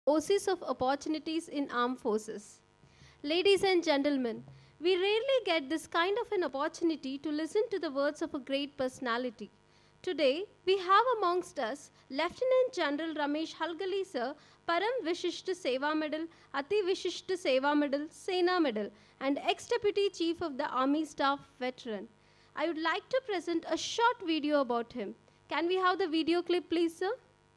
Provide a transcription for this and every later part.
Oasis of Opportunities in Armed Forces. Ladies and gentlemen, we rarely get this kind of an opportunity to listen to the words of a great personality. Today, we have amongst us Lieutenant General Ramesh Halgali sir, Param Vishishta Seva Medal, Ati Vishishta Seva Medal, Sena Medal, and ex-Deputy Chief of the Army Staff veteran. I would like to present a short video about him. Can we have the video clip, please, sir?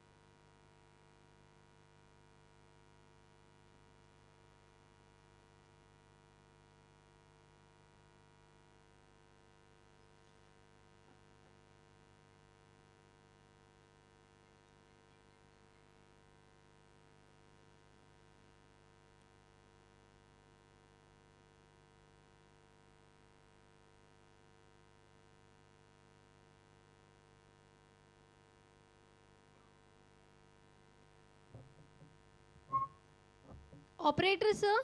Operator, sir?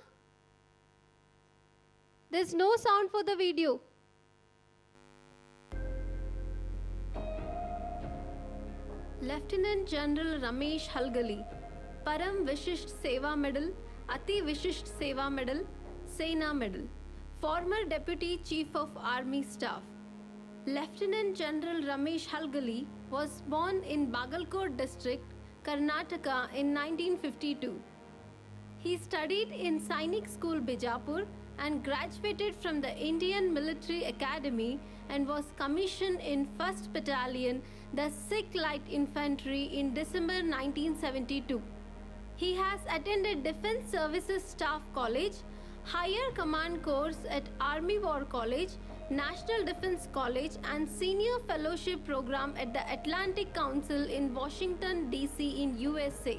There's no sound for the video. Lieutenant General Ramesh Halgali, Param Vishisht Seva Medal, Ati Vishisht Seva Medal, Sena Medal, former Deputy Chief of Army Staff. Lieutenant General Ramesh Halgali was born in Bagalkot district, Karnataka in 1952. He studied in Sainik School Bijapur and graduated from the Indian Military Academy and was commissioned in 1st Battalion, the Sikh Light Infantry in December 1972. He has attended Defence Services Staff College, Higher Command course at Army War College, National Defence College and Senior Fellowship Program at the Atlantic Council in Washington, D.C. in USA.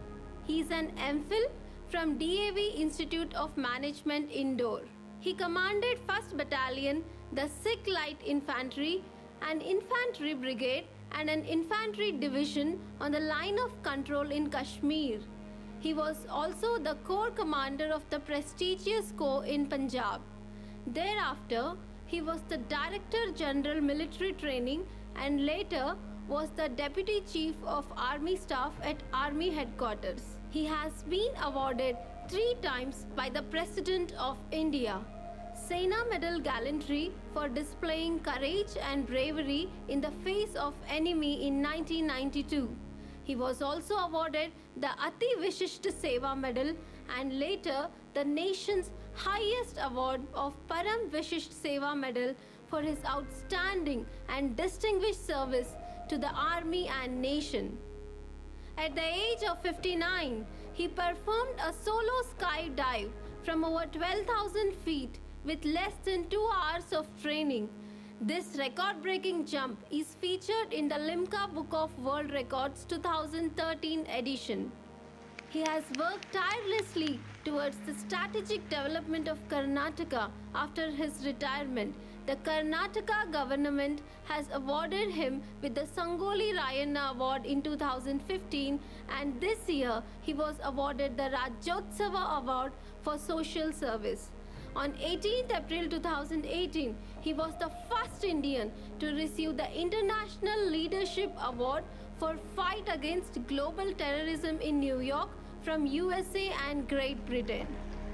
He is an MPhil from DAV Institute of Management Indore. He commanded 1st Battalion, the Sikh Light Infantry, an infantry brigade and an infantry division on the line of control in Kashmir. He was also the corps commander of the prestigious corps in Punjab. Thereafter, he was the Director General Military Training and later was the Deputy Chief of Army Staff at Army Headquarters. He has been awarded 3 times by the President of India. Sena Medal Gallantry for displaying courage and bravery in the face of enemy in 1992. He was also awarded the Ati Vishishta Seva Medal and later the nation's highest award of Param Vishisht Seva Medal for his outstanding and distinguished service to the army and nation. At the age of 59, he performed a solo skydive from over 12,000 feet with less than 2 hours of training. This record-breaking jump is featured in the Limca Book of World Records 2013 edition. He has worked tirelessly towards the strategic development of Karnataka after his retirement. The Karnataka government has awarded him with the Sangoli Rayana Award in 2015 and this year he was awarded the Rajyotsava Award for social service. On 18th April 2018, he was the first Indian to receive the International Leadership Award for fight against global terrorism in New York from USA and Great Britain.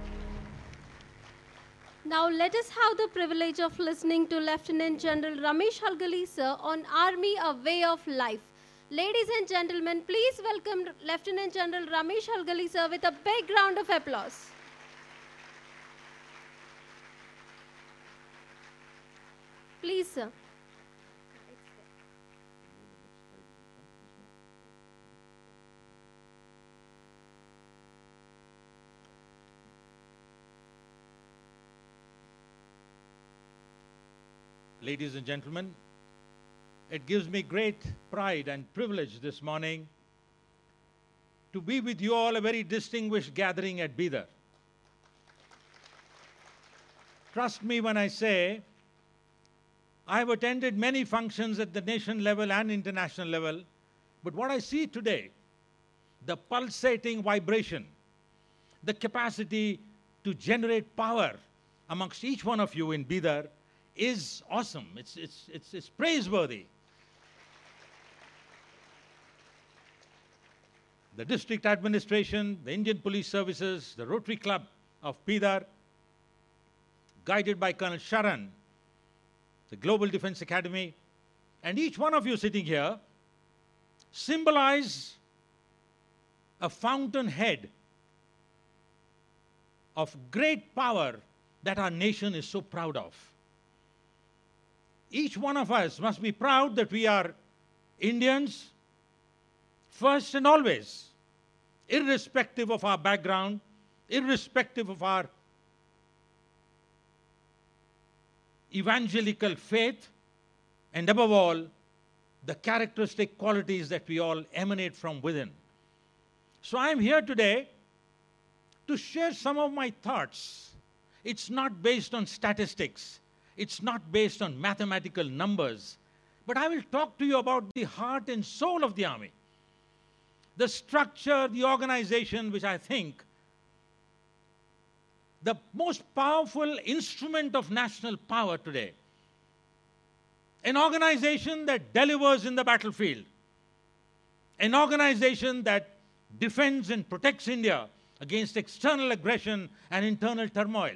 Now let us have the privilege of listening to Lieutenant General Ramesh Halgali sir on Army, a Way of Life. Ladies and gentlemen, please welcome Lieutenant General Ramesh Halgali sir with a big round of applause. Please, sir. Ladies and gentlemen, it gives me great pride and privilege this morning to be with you all, a very distinguished gathering at Bidar. Trust me when I say I have attended many functions at the nation level and international level, but what I see today, the pulsating vibration, the capacity to generate power amongst each one of you in Bidar is awesome. It's praiseworthy. the district administration, the Indian Police Services, the Rotary Club of Bidar, guided by Colonel Sharan, the Global Defense Academy, and each one of you sitting here symbolize a fountainhead of great power that our nation is so proud of. Each one of us must be proud that we are Indians first and always, irrespective of our background, irrespective of our evangelical faith, and above all, the characteristic qualities that we all emanate from within. So I am here today to share some of my thoughts. It's not based on statistics. It's not based on mathematical numbers. But I will talk to you about the heart and soul of the army. The structure, the organization, which I think the most powerful instrument of national power today. An organization that delivers in the battlefield. An organization that defends and protects India against external aggression and internal turmoil.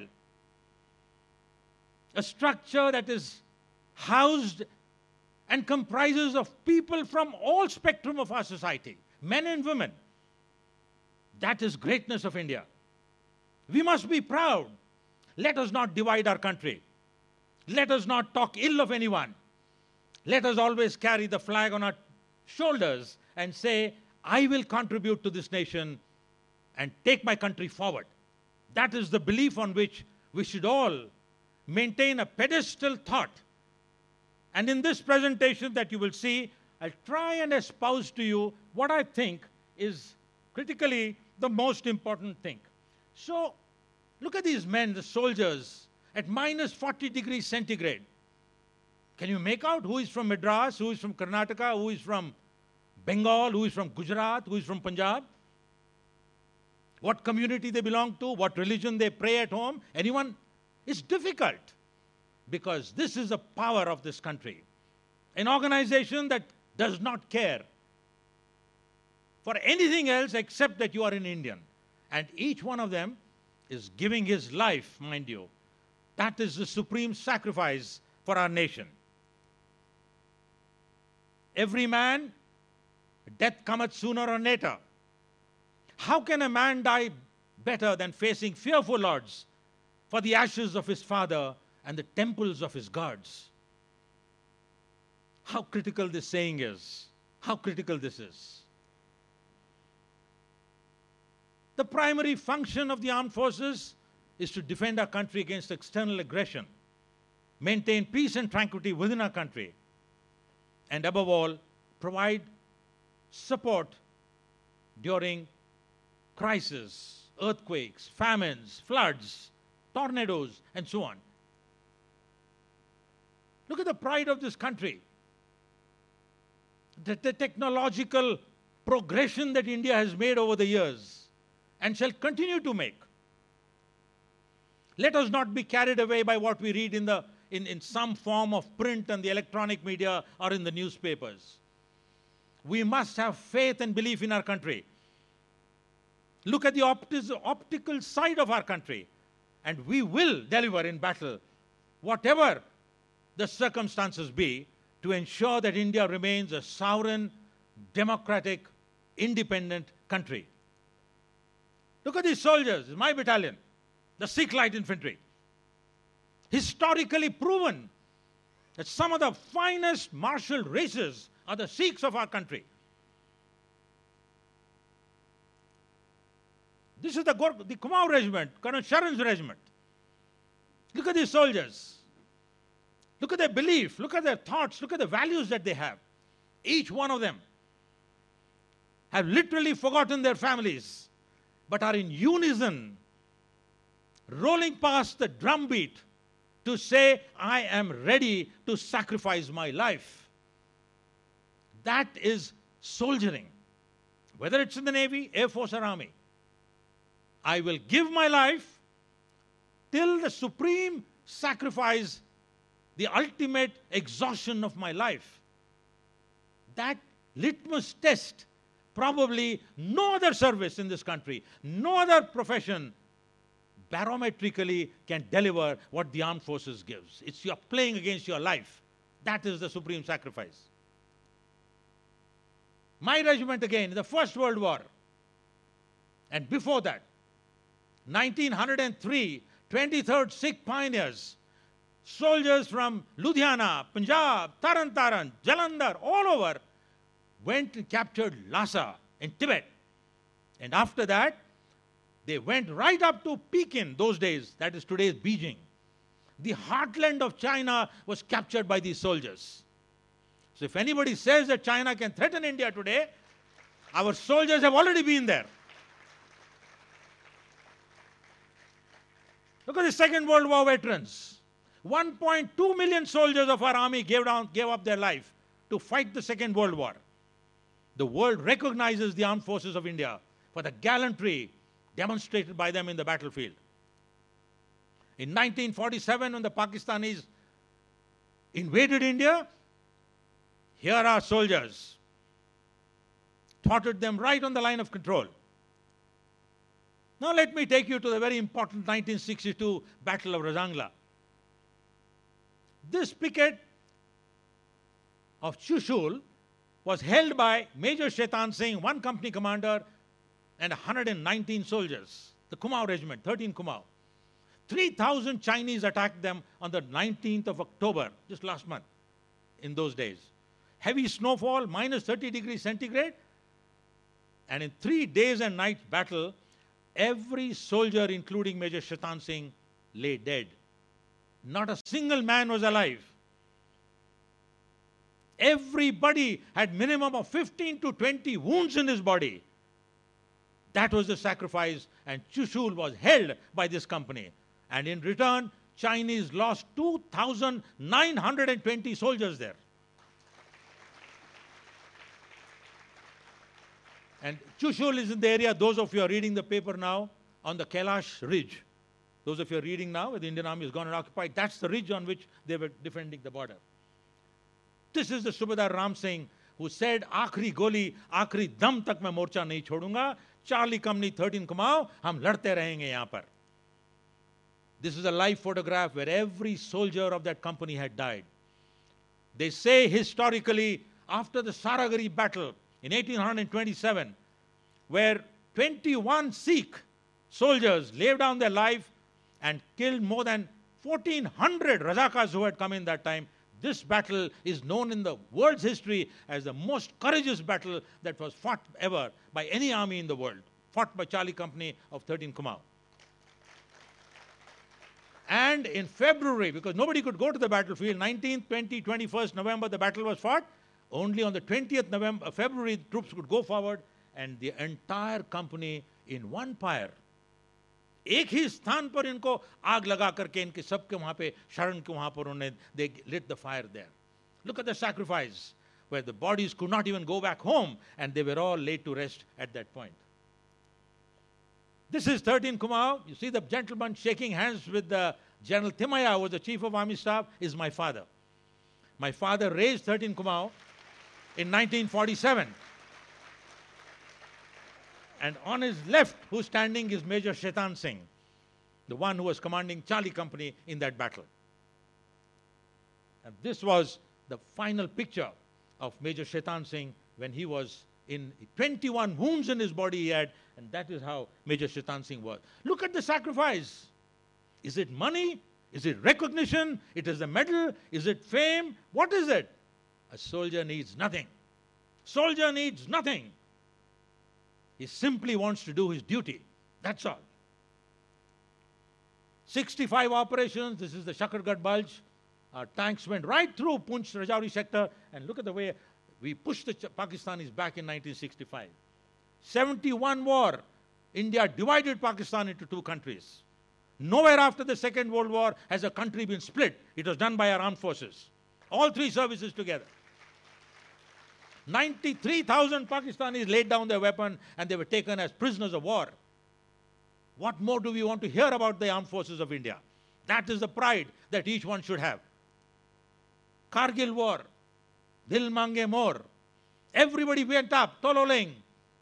A structure that is housed and comprises of people from all spectrum of our society, men and women. That is greatness of India. We must be proud. Let us not divide our country. Let us not talk ill of anyone. Let us always carry the flag on our shoulders and say, I will contribute to this nation and take my country forward. That is the belief on which we should all maintain a pedestal thought. And in this presentation that you will see, I'll try and espouse to you what I think is critically the most important thing. So, look at these men, the soldiers, at minus 40 degrees centigrade. Can you make out who is from Madras, who is from Karnataka, who is from Bengal, who is from Gujarat, who is from Punjab? What community they belong to, what religion they pray at home? Anyone? It's difficult because this is the power of this country. An organization that does not care for anything else except that you are an Indian. And each one of them is giving his life, mind you. That is the supreme sacrifice for our nation. Every man, death cometh sooner or later. How can a man die better than facing fearful odds for the ashes of his father and the temples of his gods? How critical this saying is. How critical this is. The primary function of the armed forces is to defend our country against external aggression, maintain peace and tranquility within our country, and above all, provide support during crises, earthquakes, famines, floods, tornadoes, and so on. Look at the pride of this country. The technological progression that India has made over the years and shall continue to make. Let us not be carried away by what we read in some form of print and the electronic media or in the newspapers. We must have faith and belief in our country. Look at the optical side of our country, and we will deliver in battle, whatever the circumstances be, to ensure that India remains a sovereign, democratic, independent country. Look at these soldiers, my battalion, the Sikh Light Infantry. Historically proven that some of the finest martial races are the Sikhs of our country. This is the Kumaon regiment, Colonel Sharan's regiment. Look at these soldiers. Look at their belief, look at their thoughts, look at the values that they have. Each one of them have literally forgotten their families, but are in unison, rolling past the drumbeat to say, I am ready to sacrifice my life. That is soldiering. Whether it's in the Navy, Air Force, or Army. I will give my life till the supreme sacrifice, the ultimate exhaustion of my life. That litmus test Probably no other service in this country, no other profession barometrically can deliver what the armed forces gives. It's you're playing against your life. That is the supreme sacrifice. My regiment again in the First World War, and before that, 1903, 23rd Sikh Pioneers, soldiers from Ludhiana, Punjab, Taran Taran, Jalandhar, all over, went and captured Lhasa in Tibet. And after that, they went right up to Pekin, those days, that is today's Beijing. The heartland of China was captured by these soldiers. So if anybody says that China can threaten India today, our soldiers have already been there. Look at the Second World War veterans. 1.2 million soldiers of our army gave up their life to fight the Second World War. The world recognizes the armed forces of India for the gallantry demonstrated by them in the battlefield. In 1947, when the Pakistanis invaded India, here are soldiers. Thwarted them right on the line of control. Now let me take you to the very important 1962 Battle of Rajangla. This picket of Chushul was held by Major Shaitan Singh, one company commander, and 119 soldiers. The Kumaon Regiment, 13 Kumaon. 3,000 Chinese attacked them on the 19th of October, just last month, in those days. Heavy snowfall, minus 30 degrees centigrade. And in 3 days and nights battle, every soldier, including Major Shaitan Singh, lay dead. Not a single man was alive. Everybody had minimum of 15 to 20 wounds in his body. That was the sacrifice, and Chushul was held by this company. And in return, Chinese lost 2,920 soldiers there. And Chushul is in the area, those of you are reading the paper now, on the Kailash Ridge. Those of you are reading now, where the Indian army has gone and occupied, that's the ridge on which they were defending the border. This is the Subedar Ram Singh who said, "Aakhri goli, aakhri dam tak main morcha nahi chhodunga. Charlie Company, 13 Kumaon, hum ladte rahenge yahan par." This is a live photograph where every soldier of that company had died. They say historically, after the Saragari battle in 1827, where 21 Sikh soldiers laid down their life and killed more than 1,400 Rajakas who had come in that time, this battle is known in the world's history as the most courageous battle that was fought ever by any army in the world, fought by Charlie Company of 13 Kumaon. And in February, because nobody could go to the battlefield, 19th, 20th, 21st November, the battle was fought. Only on the 20th February, troops could go forward, and the entire company in one pyre. एक ही स्थान पर इनको आग लगा करके इनके सबके वहां पे शरण के वहां पर उन्हें they lit the fire there. Look at the sacrifice, where the bodies could not even go back home, and they were all laid to rest at that point. This is 13 Kumaon. You see the gentleman shaking hands with the General Timaya, who was the Chief of Army Staff, is my father. My father raised 13 Kumaon in 1947. And on his left, who's standing, is Major Shaitan Singh, the one who was commanding Charlie Company in that battle. And this was the final picture of Major Shaitan Singh when he was in 21 wounds in his body he had, and that is how Major Shaitan Singh was. Look at the sacrifice. Is it money? Is it recognition? It is a medal? Is it fame? What is it? A soldier needs nothing. Soldier needs nothing. He simply wants to do his duty. That's all. 65 operations. This is the Shakargarh Bulge. Our tanks went right through Poonch Rajouri sector, and look at the way we pushed the Pakistanis back in 1965. 71 war. India divided Pakistan into two countries. Nowhere after the Second World War has a country been split. It was done by our armed forces. All three services together. 93,000 Pakistanis laid down their weapon and they were taken as prisoners of war. What more do we want to hear about the armed forces of India? That is the pride that each one should have. Kargil war, Dil Mange More. Everybody went up, Tololing,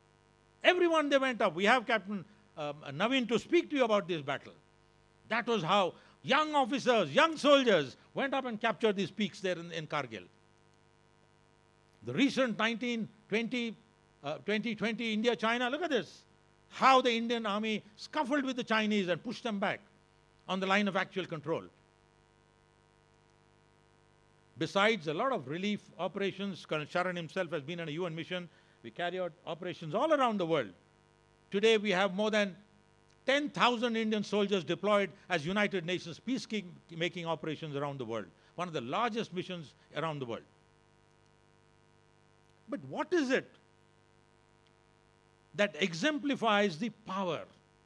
Everyone, they went up. We have Captain Naveen to speak to you about this battle. That was how young officers, young soldiers went up and captured these peaks there in Kargil. The recent 2020 India-China, look at this. How the Indian army scuffled with the Chinese and pushed them back on the line of actual control. Besides a lot of relief operations, Colonel Sharan himself has been on a UN mission. We carry out operations all around the world. Today we have more than 10,000 Indian soldiers deployed as United Nations peacekeeping operations around the world. One of the largest missions around the world. But what is it that exemplifies the power?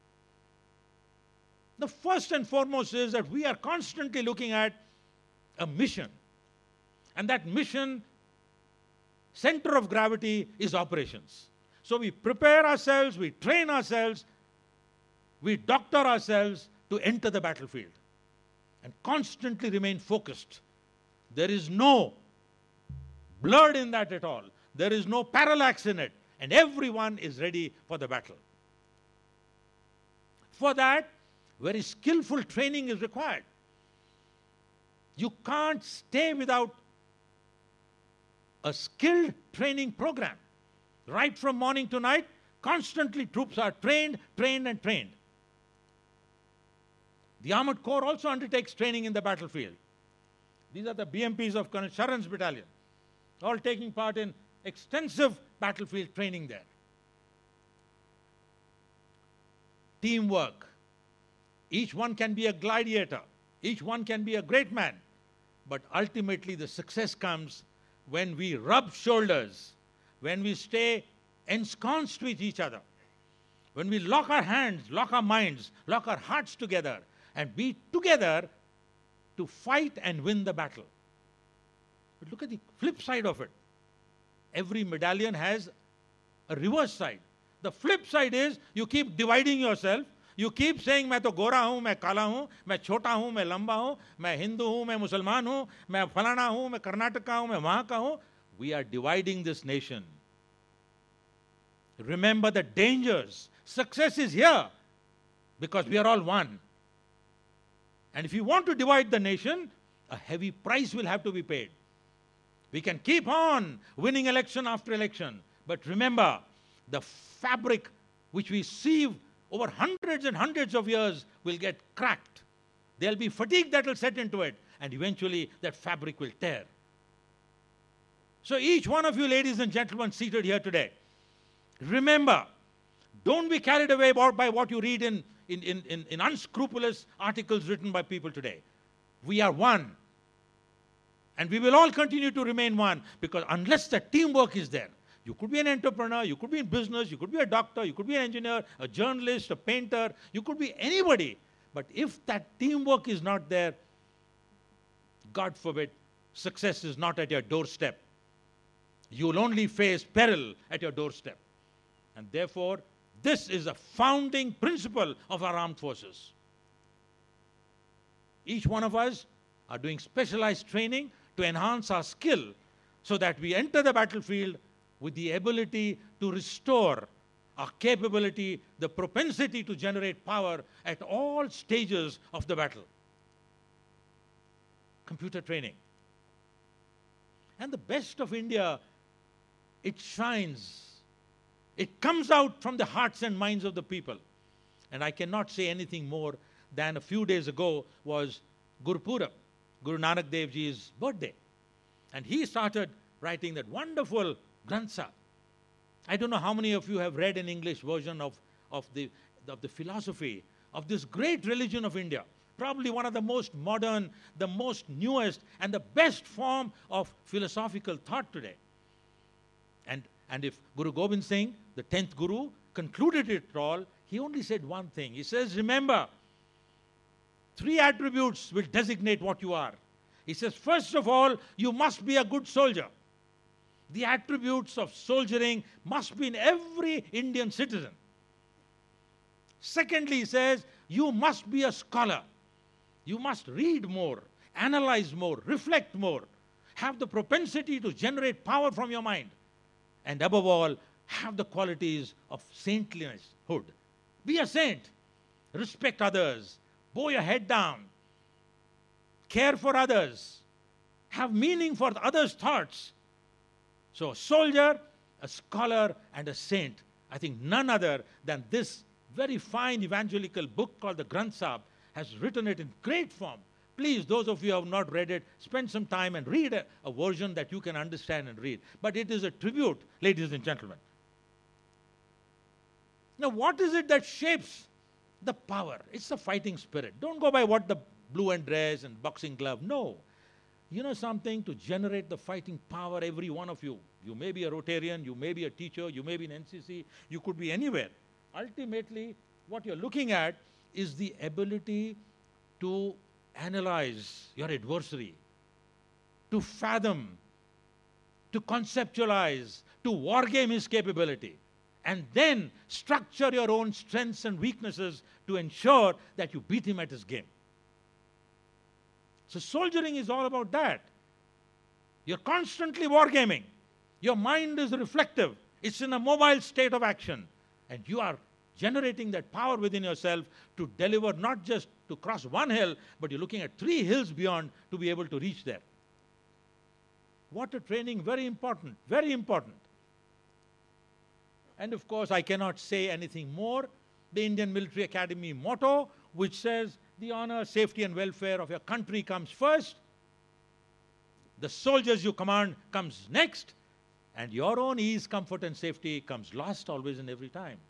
The first and foremost is that we are constantly looking at a mission. And that mission, center of gravity, is operations. So we prepare ourselves, we train ourselves, we doctor ourselves to enter the battlefield and constantly remain focused. There is no blur in that at all. There is no parallax in it. And everyone is ready for the battle. For that, very skillful training is required. You can't stay without a skilled training program. Right from morning to night, constantly troops are trained, trained, and trained. The Armored Corps also undertakes training in the battlefield. These are the BMPs of Colonel Sharan's battalion, all taking part in extensive battlefield training there. Teamwork. Each one can be a gladiator. Each one can be a great man. But ultimately the success comes when we rub shoulders, when we stay ensconced with each other, when we lock our hands, lock our minds, lock our hearts together, and be together to fight and win the battle. But look at the flip side of it. Every medallion has a reverse side. The flip side is you keep dividing yourself. You keep saying, मैं तो गोरा हूँ, मैं काला हूँ, मैं छोटा हूँ, मैं लंबा हूँ, मैं हिंदू हूँ, मैं मुसलमान हूँ, मैं फलाना हूँ, मैं कर्नाटक का हूँ, मैं वहाँ का हूँ. We are dividing this nation. Remember the dangers. Success is here because we are all one. And if you want to divide the nation, a heavy price will have to be paid. We can keep on winning election after election. But remember, the fabric which we sieve over hundreds and hundreds of years will get cracked. There'll be fatigue that will set into it. And eventually that fabric will tear. So each one of you ladies and gentlemen seated here today, remember, don't be carried away by what you read in unscrupulous articles written by people today. We are one. And we will all continue to remain one, because unless the teamwork is there, you could be an entrepreneur, you could be in business, you could be a doctor, you could be an engineer, a journalist, a painter, you could be anybody. But if that teamwork is not there, God forbid, success is not at your doorstep. You will only face peril at your doorstep. And therefore, this is a founding principle of our armed forces. Each one of us are doing specialized training to enhance our skill so that we enter the battlefield with the ability to restore our capability, the propensity to generate power at all stages of the battle. Computer training. And the best of India, it shines. It comes out from the hearts and minds of the people. And I cannot say anything more than a few days ago was Gurpurab, Guru Nanak Dev Ji's birthday. And he started writing that wonderful Granth Sahib. I don't know how many of you have read an English version of the philosophy of this great religion of India. Probably one of the most modern, the most newest, and the best form of philosophical thought today. And if Guru Gobind Singh, the 10th Guru, concluded it all, he only said one thing. He says, remember, 3 attributes will designate what you are. He says, first of all, you must be a good soldier. The attributes of soldiering must be in every Indian citizen. Secondly, he says, you must be a scholar. You must read more, analyze more, reflect more, have the propensity to generate power from your mind. And above all, have the qualities of saintlinesshood. Be a saint. Respect others. Bow your head down. Care for others. Have meaning for others' thoughts. So a soldier, a scholar, and a saint. I think none other than this very fine evangelical book called the Granth Sahib has written it in great form. Please, those of you who have not read it, spend some time and read a version that you can understand and read. But it is a tribute, ladies and gentlemen. Now, what is it that shapes the power? It's the fighting spirit. Don't go by what the blue and dress and boxing glove. No. You know something? To generate the fighting power, every one of you. You may be a Rotarian, you may be a teacher, you may be in NCC, you could be anywhere. Ultimately, what you're looking at is the ability to analyze your adversary, to fathom, to conceptualize, to wargame his capability, and then structure your own strengths and weaknesses to ensure that you beat him at his game. So soldiering is all about that. You're constantly wargaming. Your mind is reflective. It's in a mobile state of action. And you are generating that power within yourself to deliver, not just to cross one hill, but you're looking at 3 hills beyond to be able to reach there. What a training, very important, very important. And of course, I cannot say anything more. The Indian Military Academy motto, which says, the honor, safety and welfare of your country comes first. The soldiers you command comes next. And your own ease, comfort and safety comes last always and every time.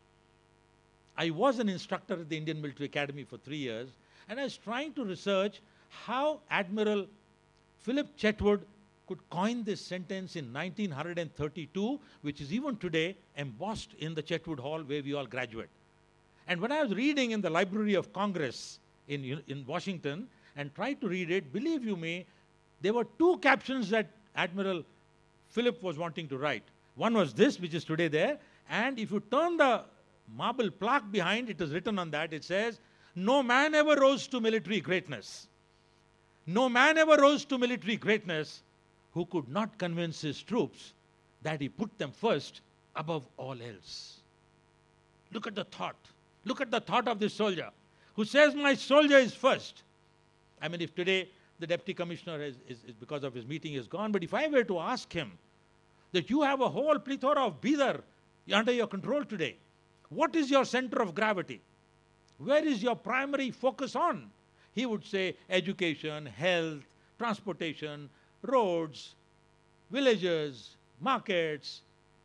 I was an instructor at the Indian Military Academy for 3 years, and I was trying to research how Admiral Philip Chetwood could coin this sentence in 1932, which is even today embossed in the Chetwood Hall where we all graduate. And when I was reading in the Library of Congress in Washington and tried to read it, believe you me, there were 2 captions that Admiral Philip was wanting to write. One was this, which is today there, and if you turn the marble plaque behind, it is written on that, it says, no man ever rose to military greatness. No man ever rose to military greatness who could not convince his troops that he put them first above all else. Look at the thought. Look at the thought of this soldier who says, my soldier is first. I mean, if today the deputy commissioner is because of his meeting is gone, but if I were to ask him that you have a whole plethora of Bidar under your control today, what is your center of gravity? Where is your primary focus on? He would say education, health, transportation, roads, villages, markets,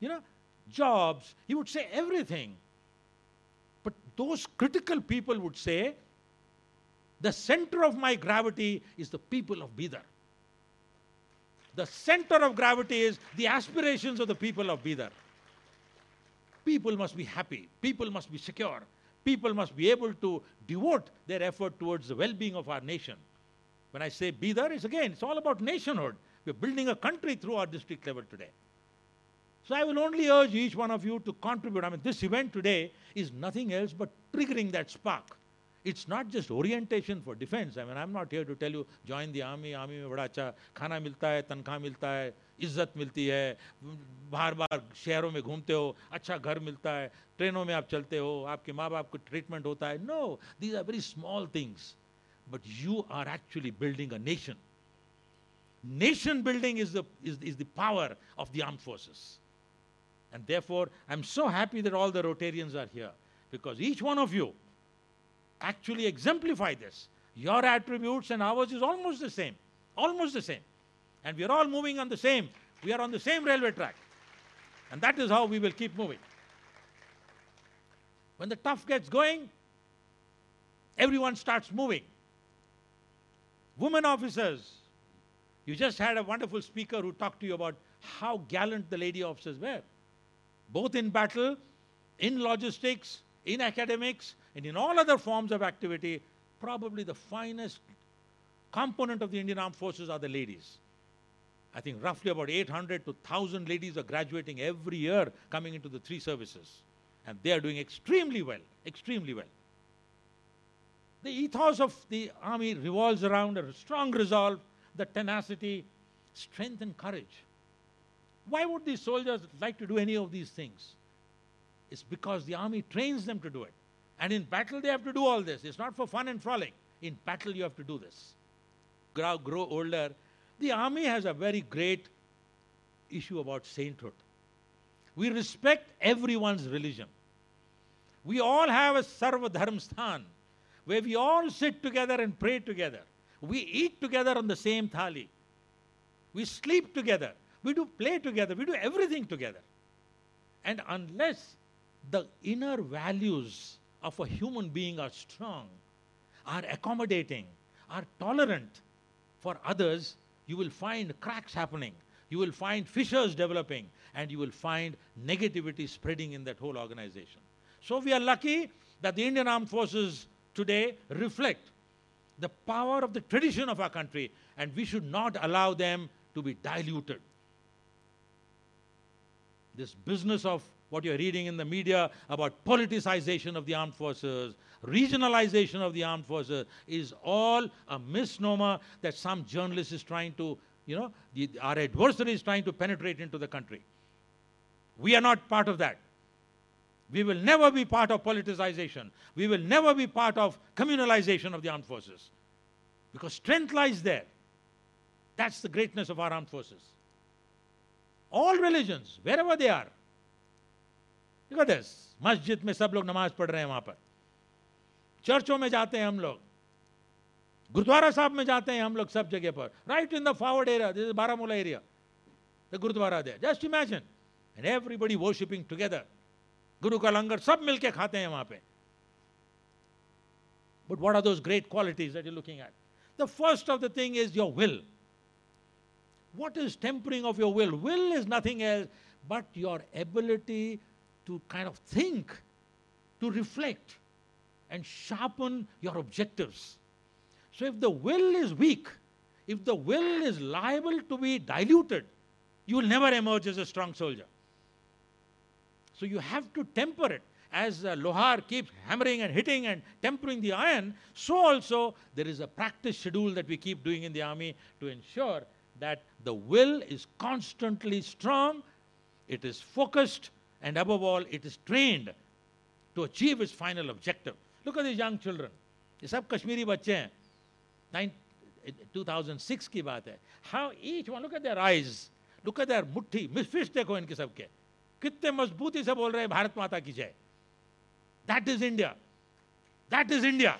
jobs. He would say everything. But those critical people would say, the center of my gravity is the people of Bidar. The center of gravity is the aspirations of the people of Bidar. People must be happy. People must be secure. People must be able to devote their effort towards the well-being of our nation. When I say Bidar, it's all about nationhood. We're building a country through our district level today. So I will only urge each one of you to contribute. I mean, this event today is nothing else but triggering that spark. It's not just orientation for defense. I mean, I'm not here to tell you, join the army, army में बड़ा अच्छा खाना मिलता है, तनख्वाह मिलता है, इज्जत मिलती है, बार-बार शहरों में घूमते हो, अच्छा घर मिलता है, ट्रेनों में आप चलते हो, आपके माँ बाप को ट्रीटमेंट होता है. No, these are very small things. But you are actually building a nation. Nation building is the power of the armed forces. And therefore, I'm so happy that all the Rotarians are here, because each one of you actually exemplify this. Your attributes and ours is almost the same. Almost the same. And we are all moving on the same. We are on the same railway track. And that is how we will keep moving. When the tough gets going, everyone starts moving. Women officers. You just had a wonderful speaker who talked to you about how gallant the lady officers were. Both in battle, in logistics, in academics, and in all other forms of activity, probably the finest component of the Indian Armed Forces are the ladies. I think roughly about 800 to 1,000 ladies are graduating every year coming into the 3 services. And they are doing extremely well, extremely well. The ethos of the army revolves around a strong resolve, the tenacity, strength and courage. Why would these soldiers like to do any of these things? It's because the army trains them to do it. And in battle, they have to do all this. It's not for fun and frolic. In battle, you have to do this. Grow older. The army has a very great issue about sainthood. We respect everyone's religion. We all have a Sarva Dharm Sthan, where we all sit together and pray together. We eat together on the same thali. We sleep together. We do play together. We do everything together. And unless the inner values of a human being are strong, are accommodating, are tolerant for others, you will find cracks happening. You will find fissures developing, and you will find negativity spreading in that whole organization. So we are lucky that the Indian Armed Forces today reflect the power of the tradition of our country, and we should not allow them to be diluted. This business of what you're reading in the media about politicization of the armed forces, regionalization of the armed forces, is all a misnomer that some journalist is trying to, our adversary is trying to penetrate into the country. We are not part of that. We will never be part of politicization. We will never be part of communalization of the armed forces. Because strength lies there. That's the greatness of our armed forces. All religions, wherever they are. Look at this. Masjid में सब लोग नमाज पढ़ रहे हैं वहाँ पर. चर्चों में जाते हैं हम लोग. गुरुद्वारा साहब में जाते हैं हम लोग सब जगह पर. Right in the forward area, this is Baramulla area. The Gurudwara there. Just imagine. And everybody worshipping together. Guru ka langar sab milke khate hain wahan pe. But what are those great qualities that you're looking at? The first of the thing is your will. What is tempering of your will? Will is nothing else but your ability to kind of think, to reflect, and sharpen your objectives. So if the will is weak, if the will is liable to be diluted, you will never emerge as a strong soldier. So you have to temper it. As Lohar keeps hammering and hitting and tempering the iron, so also there is a practice schedule that we keep doing in the army to ensure that the will is constantly strong, it is focused, and above all, it is trained to achieve its final objective. Look at these young children. ये सब कश्मीरी बच्चे हैं. 2006 की बात है. How each one, look at their eyes, look at their मुट्ठी, fish देखो इनके सबके. कितने मजबूती से बोल रहे हैं भारत माता की जय. That is India. That is India.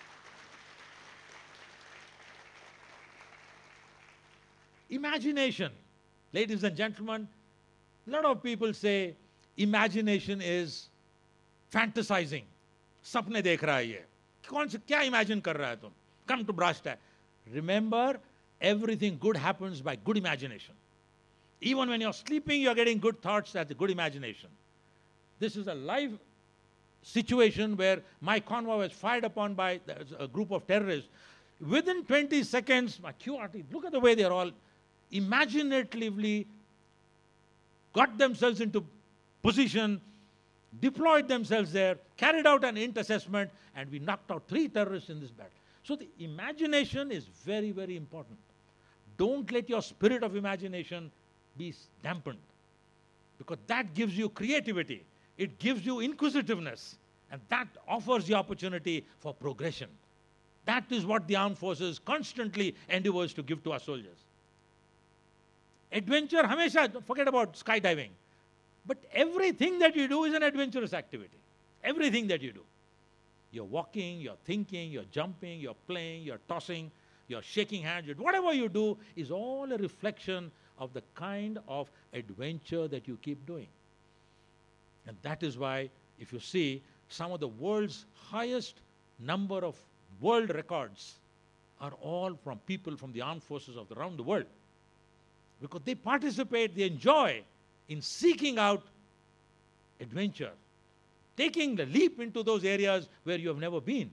Imagination. Ladies and gentlemen, a lot of people say imagination is fantasizing. सपने देख रहा है ये. कौन से क्या imagine कर रहा है तुम? Come to brass tacks. Remember, everything good happens by good imagination. Even when you're sleeping, you're getting good thoughts. That's a good imagination. This is a live situation where my convoy was fired upon by a group of terrorists. Within 20 seconds, my QRT, look at the way they're all imaginatively got themselves into position, deployed themselves there, carried out an int assessment, and we knocked out 3 terrorists in this battle. So the imagination is very, very important. Don't let your spirit of imagination be dampened, because that gives you creativity. It gives you inquisitiveness, and that offers the opportunity for progression. That is what the armed forces constantly endeavors to give to our soldiers. Adventure, hamesha, forget about skydiving. But everything that you do is an adventurous activity. Everything that you do. You're walking, you're thinking, you're jumping, you're playing, you're tossing, you're shaking hands. Whatever you do is all a reflection of the kind of adventure that you keep doing. And that is why, if you see, some of the world's highest number of world records are all from people from the armed forces of around the world. Because they participate, they enjoy in seeking out adventure, taking the leap into those areas where you have never been.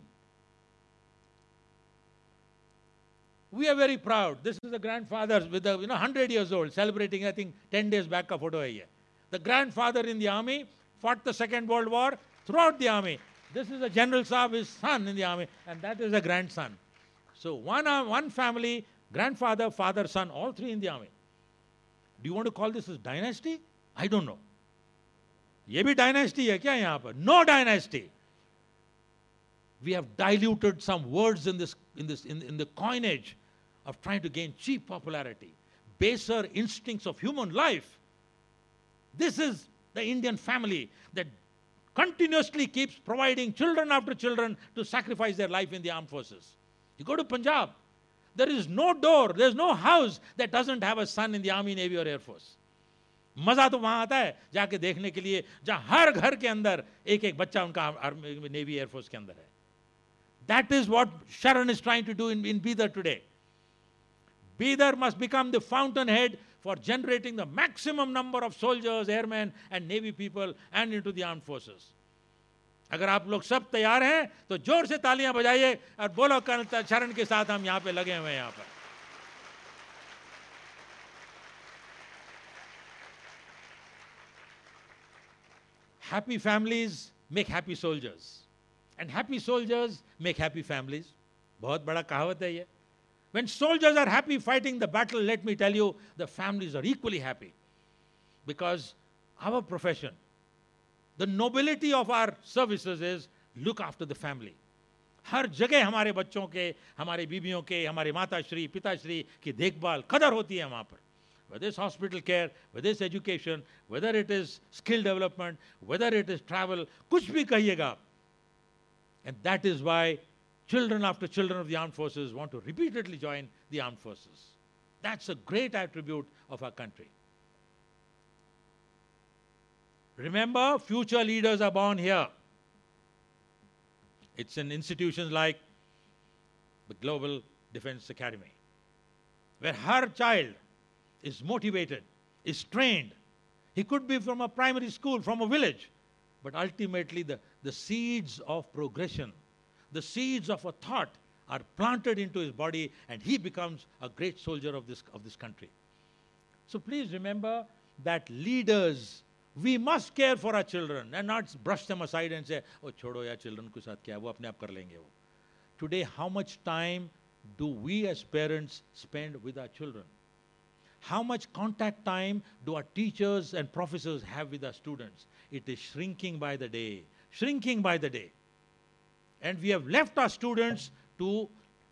We are very proud. This is the grandfather with the 100 years old, celebrating, I think, 10 days back ka photo hai ye. The grandfather in the army fought the Second World War throughout the army. This is a General Saab, his son in the army, and that is a grandson. So one family, grandfather, father, son, all 3 in the army. Do you want to call this a dynasty? I don't know. ये भी dynasty है क्या यहाँ पर? No dynasty. We have diluted some words in the coinage of trying to gain cheap popularity, baser instincts of human life. This is the Indian family that continuously keeps providing children after children to sacrifice their life in the armed forces. You go to Punjab, there is no door, there is no house that doesn't have a son in the Army, Navy or Air Force. मजा तो वहां आता है जाके देखने के लिए जहां हर घर के अंदर एक एक बच्चा उनका आर्मी, नेवी, एयर फोर्स के अंदर है. That is what Sharan is trying to do in Bidar today. Bidar must become the fountainhead for generating the maximum number of soldiers, airmen and navy people and into the armed forces. अगर आप लोग सब तैयार हैं तो जोर से तालियां बजाइए और बोलो कर्नल शरण के साथ हम यहां पे लगे हुए हैं यहां पर. Happy families make happy soldiers. And happy soldiers make happy families. बहुत बड़ा कहावत है ये. When soldiers are happy fighting the battle, let me tell you, the families are equally happy. Because our profession, the nobility of our services is look after the family. हर जगह हमारे बच्चों के, हमारे बीबियों के, हमारे माताश्री, पिताश्री की देखभाल, कदर होती है वहाँ पर. Whether it's hospital care, whether it's education, whether it is skill development, whether it is travel, कुछ भी कहिएगा आप. And that is why children after children of the armed forces want to repeatedly join the armed forces. That's a great attribute of our country. Remember, future leaders are born here. It's in institutions like the Global Defense Academy, where her child is motivated, is trained. He could be from a primary school, from a village, but ultimately the seeds of progression, the seeds of a thought are planted into his body and he becomes a great soldier of this country. So please remember that leaders, we must care for our children and not brush them aside and say, oh, chodo ya children ko saath kya, wo apne aap kar lenge wo. Today, how much time do we as parents spend with our children? How much contact time do our teachers and professors have with our students? It is shrinking by the day, shrinking by the day. And we have left our students to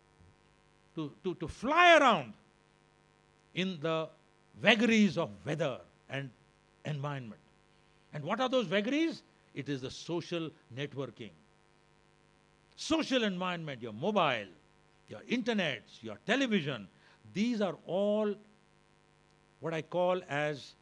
fly around in the vagaries of weather and environment. And what are those vagaries? It is the social networking. Social environment, your mobile, your internet, your television, these are all what I call as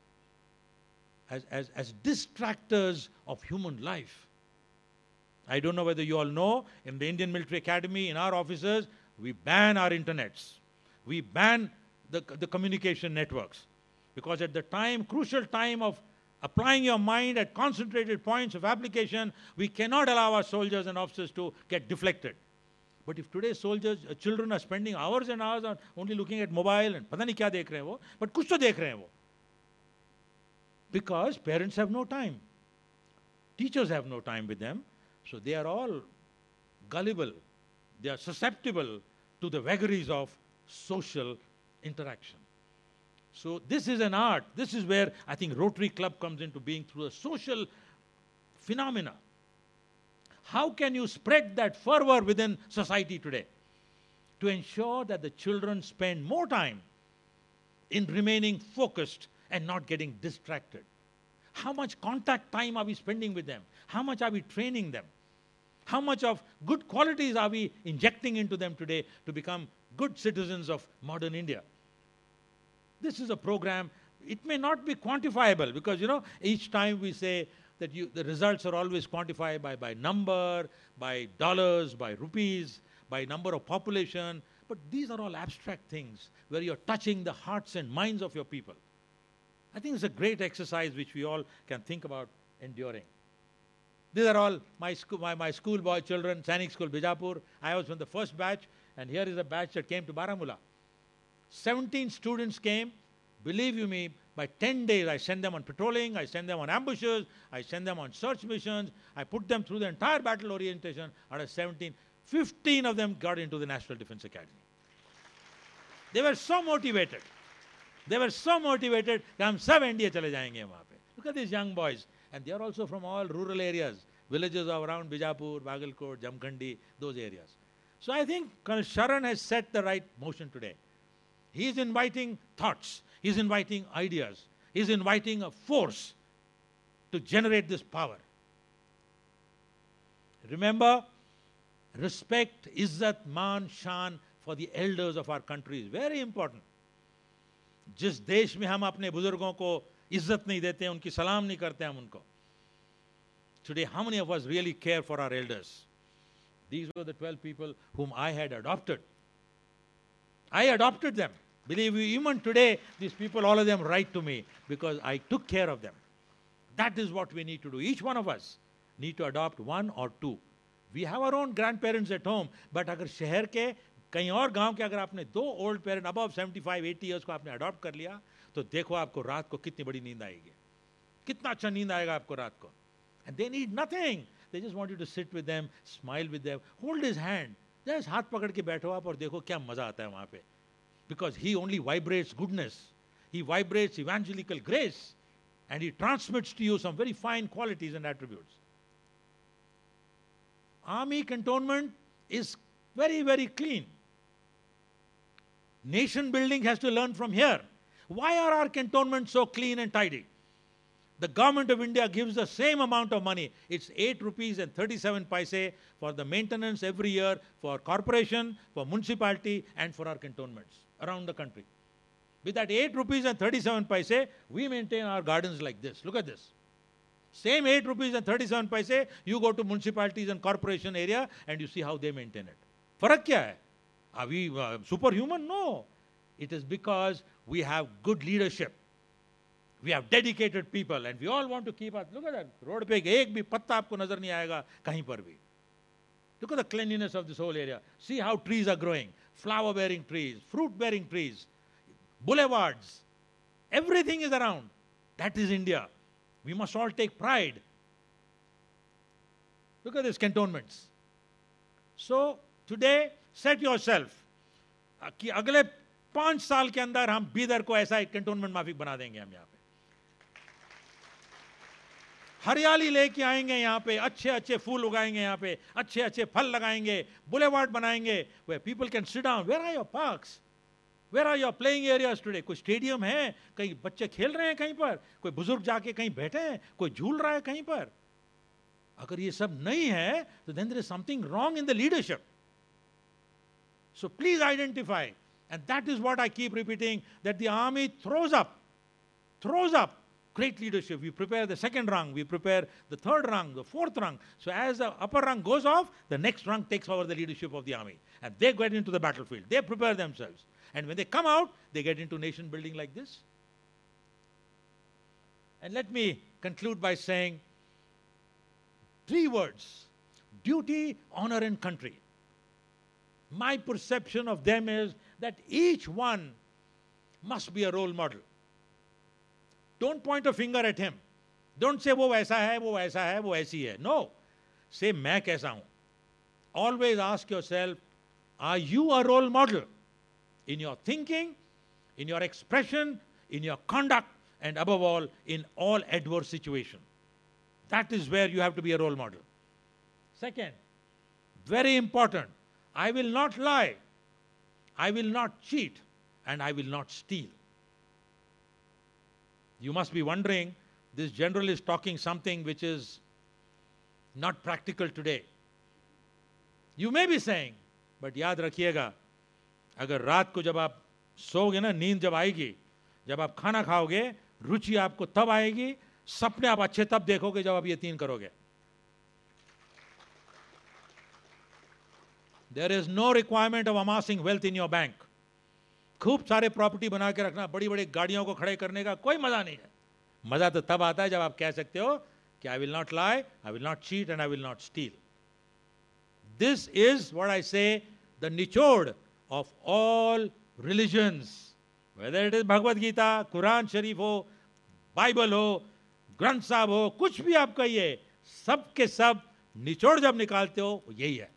distractors of human life. I don't know whether you all know, in the Indian Military Academy, in our offices, we ban our internets. We ban the communication networks. Because at the time, crucial time of applying your mind at concentrated points of application, we cannot allow our soldiers and officers to get deflected. But if today's children are spending hours and hours on only looking at mobile and पता नहीं क्या देख रहे हैं वो, but कुछ तो देख रहे हैं वो. Because parents have no time. Teachers have no time with them. So they are all gullible. They are susceptible to the vagaries of social interaction. So this is an art. This is where I think Rotary Club comes into being through a social phenomena. How can you spread that fervor within society today to ensure that the children spend more time in remaining focused and not getting distracted? How much contact time are we spending with them? How much are we training them? How much of good qualities are we injecting into them today to become good citizens of modern India? This is a program, it may not be quantifiable because, each time we say that the results are always quantified by number, by dollars, by rupees, by number of population. But these are all abstract things where you're touching the hearts and minds of your people. I think it's a great exercise which we all can think about enduring. These are all my schoolboy children, Sainik School, Bijapur. I was from the first batch, and here is a batch that came to Baramulla. 17 students came. Believe you me, by 10 days I sent them on patrolling, I sent them on ambushes, I sent them on search missions, I put them through the entire battle orientation. Out of 17, 15 of them got into the National Defense Academy. They were so motivated. They were so motivated कि हम सब India चले जाएंगे वहाँ पे. Look at these young boys. And they are also from all rural areas, villages around Bijapur, Bagalkot, Jamkhandi, those areas. So I think Colonel Sharan has set the right motion today. He is inviting thoughts. He is inviting ideas. He is inviting a force to generate this power. Remember, respect, izzat, मान, शान for the elders of our country is very important. जिस देश में हम अपने बुजुर्गों को इज्जत नहीं देते हैं, उनकी सलाम नहीं करते हम उनको. Today, how many of us really care for our elders? These were the 12 people whom I had adopted. I adopted them. Believe me, even today, these people, all of them write to me because I took care of them. That is what we need to do. Each one of us need to adopt one or two. We have our own grandparents at home, but अगर शहर के कहीं और गांव के अगर आपने दो ओल्ड पेरेंट अबव 75-80 इयर्स को आपने अडॉप्ट कर लिया, तो देखो आपको रात को कितनी बड़ी नींद आएगी, कितना अच्छा नींद आएगा आपको रात को. And they need nothing. They just want you to sit with them, smile with them, hold his hand. Just हाथ पकड़ के बैठो आप और देखो क्या मजा आता है वहाँ पे. Because he only vibrates goodness. He vibrates evangelical grace. And he transmits to you some very fine qualities and attributes. Army cantonment is very, very clean. Nation building has to learn from here. Why are our cantonments so clean and tidy? The government of India gives the same amount of money. It's 8 rupees and 37 paise for the maintenance every year for corporation, for municipality, and for our cantonments around the country. With that 8 rupees and 37 paise, we maintain our gardens like this. Look at this. Same 8 rupees and 37 paise, you go to municipalities and corporation area and you see how they maintain it. Farak kya hai? Are we superhuman? No. It is because we have good leadership. We have dedicated people and we all want to keep us. Look at that. Road pe ek bhi patta aapko nazar nahi aayega kahin par bhi. Look at the cleanliness of this whole area. See how trees are growing. Flower-bearing trees, fruit-bearing trees, boulevards. Everything is around. That is India. We must all take pride. Look at these cantonments. So, today, set yourself कि अगले 5 साल के अंदर हम बीदर को ऐसा एक cantonment माफिक बना देंगे हम यहाँ पे. हरियाली लेके आएंगे यहाँ पे, अच्छे अच्छे फूल उगाएंगे यहाँ पे, अच्छे अच्छे फल लगाएंगे, बुलेवार्ड बनाएंगे where people can sit down. Where are your parks? Where are your playing areas today? कोई स्टेडियम है, कहीं बच्चे खेल रहे हैं कहीं पर, कोई बुजुर्ग जाके कहीं बैठे हैं, कोई झूल रहा है कहीं पर. अगर ये सब नहीं है तो then there is something wrong in the leadership. So please identify, and that is what I keep repeating, that the army throws up great leadership. We prepare the second rung, we prepare the third rung, the fourth rung. So as the upper rung goes off, the next rung takes over the leadership of the army. And they get into the battlefield. They prepare themselves. And when they come out, they get into nation building like this. And let me conclude by saying 3 words: duty, honor, and country. My perception of them is that each one must be a role model. Don't point a finger at him. Don't say वो ऐसा है, वो ऐसा है, वो ऐसी है. No. Say मैं कैसा हूं. Always ask yourself, are you a role model? In your thinking, in your expression, in your conduct, and above all, in all adverse situations. That is where you have to be a role model. Second, very important, I will not lie, I will not cheat, and I will not steal. You must be wondering, this general is talking something which is not practical today. You may be saying, but याद रखिएगा, अगर रात को जब आप सोओगे ना, नींद जब आएगी, जब आप खाना खाओगे, रुचि आपको तब आएगी, सपने आप अच्छे तब देखोगे जब आप ये 3 करोगे. There is no requirement of amassing wealth in your bank. खूब सारे प्रॉपर्टी बना के रखना, बड़ी बड़ी गाड़ियों को खड़े करने का कोई मजा नहीं है. मजा तो तब आता है जब आप कह सकते हो कि I will not lie, I will not cheat, and I will not steal. This is what I say, the nichod of all religions. Whether it is Bhagavad Gita, Quran Sharif हो, Bible हो, ग्रंथ साहब हो, कुछ भी आप कहिए, सब के सब निचोड़ जब निकालते हो यही है.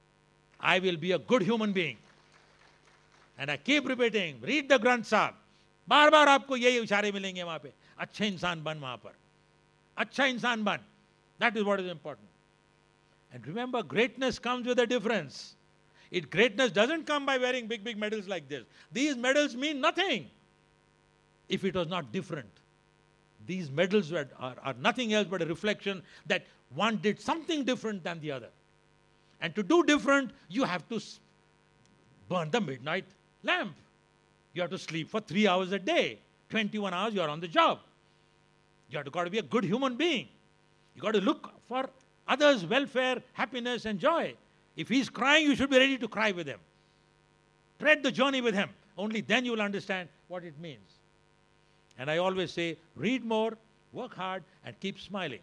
I will be a good human being. And I keep repeating, read the Granth Sahib, बार बार आपको यही इशारे मिलेंगे वहां पे, अच्छे इंसान बन, वहां पर अच्छा इंसान बन. That is what is important. And remember, greatness comes with a difference. Greatness doesn't come by wearing big, big medals like this. These medals mean nothing if it was not different. These medals are nothing else but a reflection that one did something different than the other. And to do different, you have to burn the midnight lamp. You have to sleep for 3 hours a day. 21 hours you are on the job. You have got to be a good human being. You got to look for others' welfare, happiness and joy. If he's crying, you should be ready to cry with him. Tread the journey with him. Only then you will understand what it means. And I always say, read more, work hard, and keep smiling.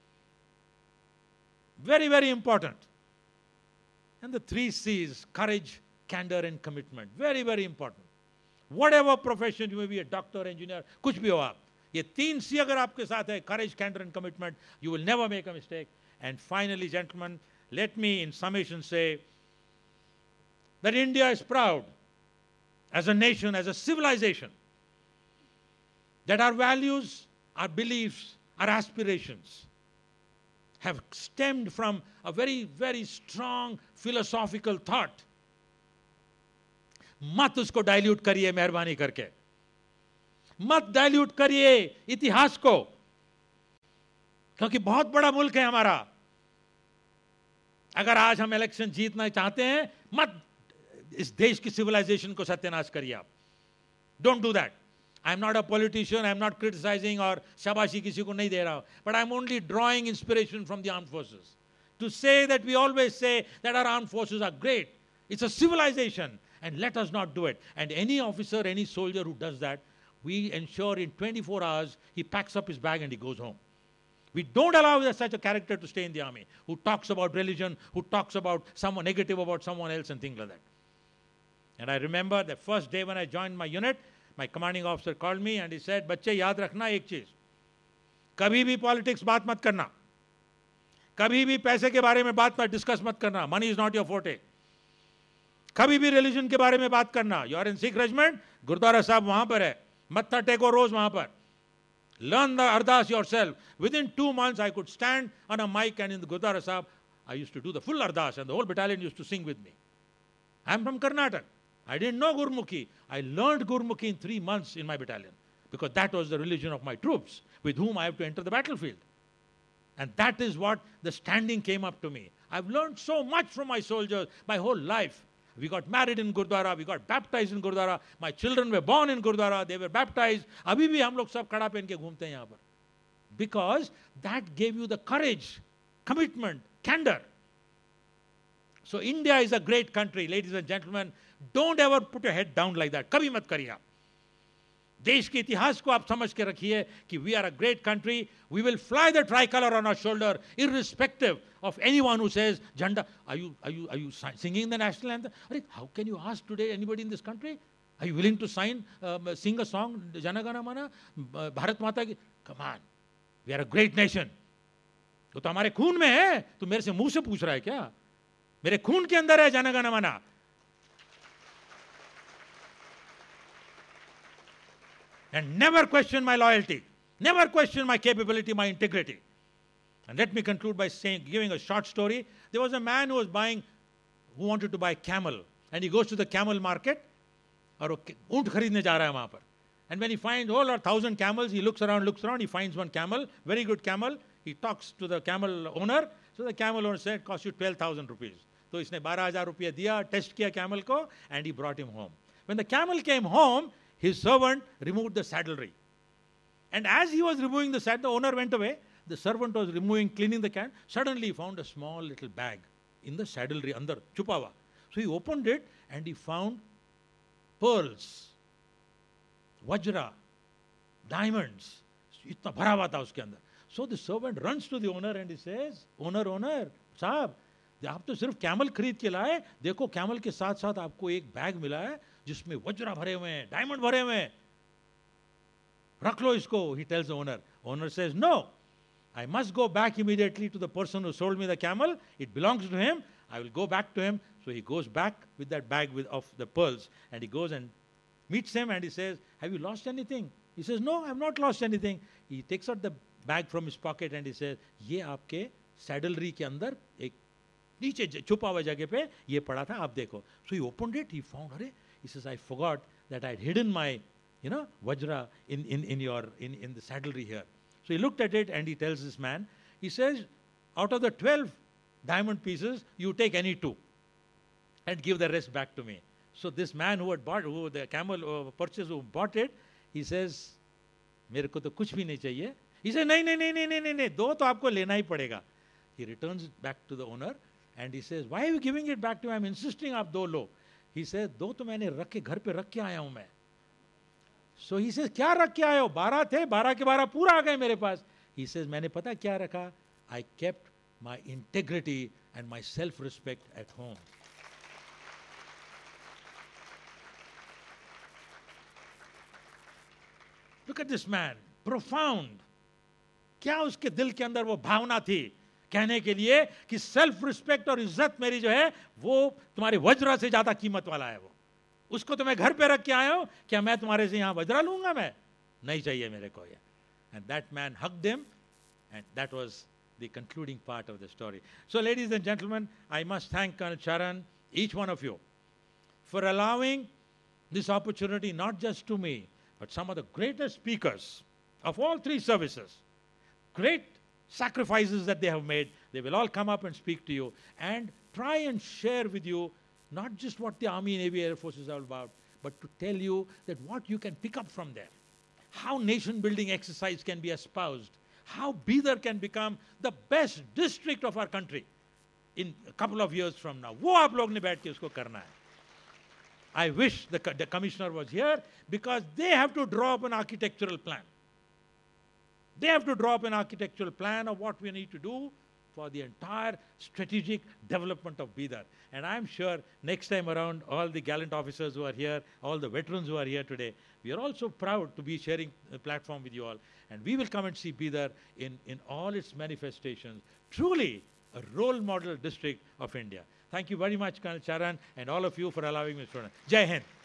Very, very important. And the 3 C's, courage, candor, and commitment. Very, very important. Whatever profession you may be, a doctor, engineer, कुछ भी हो आप, ये 3 C अगर आपके साथ है, courage, candor, and commitment, you will never make a mistake. And finally, gentlemen, let me in summation say that India is proud as a nation, as a civilization, that our values, our beliefs, our aspirations have stemmed from a very, very strong philosophical thought. मत उसको dilute करिए मेहरबानी करके, मत dilute करिए इतिहास को, क्योंकि बहुत बड़ा मुल्क है हमारा. अगर आज हम इलेक्शन जीतना चाहते हैं, मत इस देश की सिविलाइजेशन को सत्यानाश करिए आप. Don't do that. I am not a politician, I am not criticising और शाबाशी किसी को नहीं दे रहा हूं, but I am only drawing inspiration from the armed forces to say that we always say that our armed forces are great. It's a civilisation. And let us not do it. And any officer, any soldier who does that, we ensure in 24 hours he packs up his bag and he goes home. We don't allow such a character to stay in the army who talks about religion, who talks about someone negative about someone else and things like that. And I remember the first day when I joined my unit, my commanding officer called me and he said, "बच्चे याद रखना एक चीज, कभी भी politics बात मत करना, कभी भी पैसे के बारे में बात मत डिस्कस मत करना. Money is not your forte. कभी भी रिलीजन के बारे में बात करना. You are in Sikh regiment, gurudwara sahab वहां पर है, मत्था टेको रोज वहां पर. Learn the ardas yourself. Within 2 months, I could stand on a mic and in the Gurdwara Sahib, I used to do the full ardas and the whole battalion used to sing with me. I'm from Karnataka. I didn't know Gurmukhi. I learned Gurmukhi in 3 months in my battalion because that was the religion of my troops with whom I have to enter the battlefield. And that is what the standing came up to me. I've learned so much from my soldiers my whole life. We got married in Gurdwara, we got baptized in Gurdwara, my children were born in Gurdwara, they were baptized. अभी भी हम लोग सब कड़ा पहन के घूमते हैं यहाँ पर. Because that gave you the courage, commitment, candor. So India is a great country, ladies and gentlemen. Don't ever put your head down like that. कभी मत करिए आप. देश के इतिहास को आप समझ के रखिए कि we are a great country. We will fly the tricolor on our shoulder, irrespective of anyone who says, "Jhanda, are you singing the national anthem?" How can you ask today anybody in this country? Are you willing to sing a song, Jana Gana Mana, Bharat Mata ki? Come on, we are a great nation. वो तो हमारे खून में है. तू मेरे से मुंह से पूछ रहा है क्या? मेरे खून के अंदर है Jana Gana Mana. And never question my loyalty, never question my capability, my integrity. And let me conclude by giving a short story. There was a man who wanted to buy camel, and he goes to the camel market, और ऊंट खरीदने जा रहा है वहां पर. And when he finds all 1,000 camels, he looks around, he finds one camel, very good camel. He talks to the camel owner. So the camel owner said, "Cost you 12,000 rupees." तो इसने 12,000 रुपया दिया, टेस्ट किया camel को, and he brought him home. When the camel came home, his servant removed the saddlery. And as he was removing the saddle, the owner went away. The servant was cleaning the can. Suddenly he found a small little bag in the saddlery, andar, chupawa. So he opened it and he found pearls, vajra, diamonds. Itna bhara hua tha uske andar. So the servant runs to the owner and he says, owner, साहब, आप तो सिर्फ camel खरीद के लाए, देखो camel के साथ साथ आपको एक बैग मिला है जिसमें वज्रा भरे हुए हैं, डायमंड भरे हुए हैं, रख लो इसको. He tells the owner. Owner says, "No, I must go back immediately to the person who sold me the camel. It belongs to him. I will go back to him." So he goes back with that bag of the pearls and he goes and meets him and he says, have you lost anything? He says, no, I have not lost anything. He takes out the bag from his pocket and he says, ये आपके saddlery के अंदर एक नीचे छुपा हुआ जगह पे ये पड़ा था, आप देखो. So he opened it, he found, अरे, he says, I forgot that I had hidden my, Vajra in the saddlery here. So he looked at it and he tells this man, he says, out of the 12 diamond pieces, you take any 2 and give the rest back to me. So this man the camel purchase who bought it, he says, मेरे को तो कुछ भी नहीं चाहिए. He says, नहीं, 2 तो आपको लेना ही पड़ेगा. He returns it back to the owner and he says, why are you giving it back to me? I'm insisting आप 2 लो. He says, 2 तो मैंने रख के घर पे रख के आया हूं मैं. So he says, क्या रख के आए हो? 12 थे, 12 के 12 पूरा आ गए मेरे पास. He says, मैंने पता क्या रखा? I kept my integrity and my self-respect at home. Look at this man, profound. क्या उसके दिल के अंदर वो भावना थी कहने के लिए कि सेल्फ रिस्पेक्ट और इज्जत मेरी जो है वो तुम्हारे वज्र से ज्यादा कीमत वाला है. वो उसको तो मैं घर पे रख के आया हूं, क्या मैं तुम्हारे से यहां वज्रा लूंगा? मैं नहीं चाहिए मेरे को ये. And that man hugged him, and that was the concluding part of the story. So ladies and gentlemen, I must thank Colonel Charan, each one of you, for allowing this opportunity not just to me, but some of the greatest speakers of all 3 services. Great sacrifices that they have made. They will all come up and speak to you and try and share with you not just what the Army, Navy, Air Force is all about, but to tell you that what you can pick up from there, how nation-building exercise can be espoused, how Bidar can become the best district of our country in a couple of years from now. वो आप लोग ने बैठ के उसको करना है. I wish the commissioner was here because they have to draw up an architectural plan. They have to draw up an architectural plan of what we need to do for the entire strategic development of Bidar. And I'm sure next time around, all the gallant officers who are here, all the veterans who are here today, we are also proud to be sharing a platform with you all. And we will come and see Bidar in all its manifestations. Truly a role model district of India. Thank you very much, Colonel Charan, and all of you for allowing me to. Jai Hind.